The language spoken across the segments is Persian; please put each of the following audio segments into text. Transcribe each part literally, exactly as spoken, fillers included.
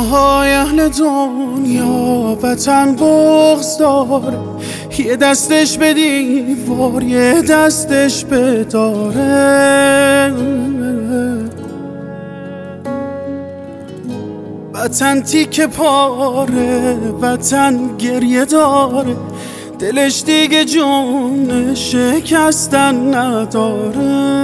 های اهل دنیا وطن بغض داره، یه دستش به دیوار یه دستش به داره. وطن تیکه پاره، وطن گریه داره، دلش دیگه جون شکستن نداره.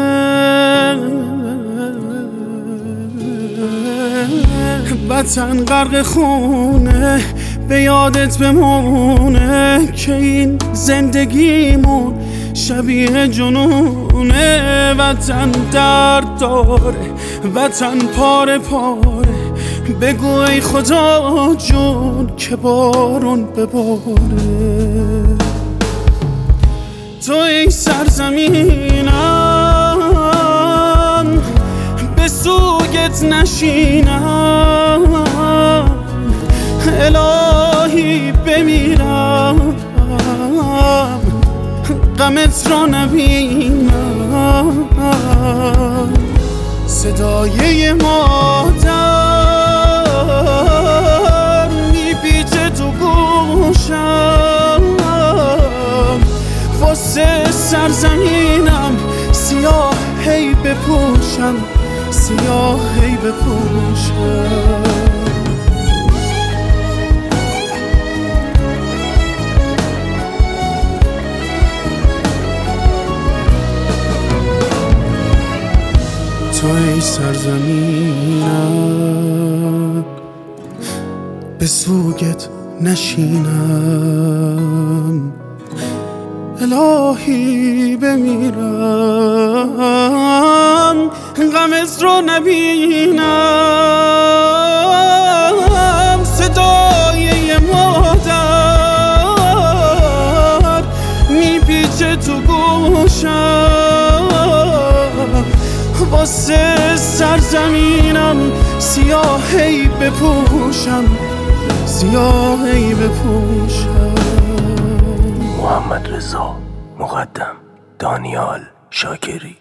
وطن غرق خونه، به یادت بمونه که این زندگیمون شبیه جنونه. وطن درد داره، وطن پاره پاره، بگو ای خدا جون که بارون بباره. تو ای سرزمینم به سوگت نشینم، الهی بمیرم غمت را نبینم. صدای مادر میپیچه تو گوشم، واسه سرزمینم سیاه هی بپوشم، سیاه هی بپوشم. تو ای سرزمینم به سوگت نشینم، الهی بمیرم غمت رو نبینم. صدای مادر میپیچه تو گوشم، واسه سرزمینم سیاهی بپوشم، سیاهی بپوشم. محمد رضا مقدم، دانیال شاکری.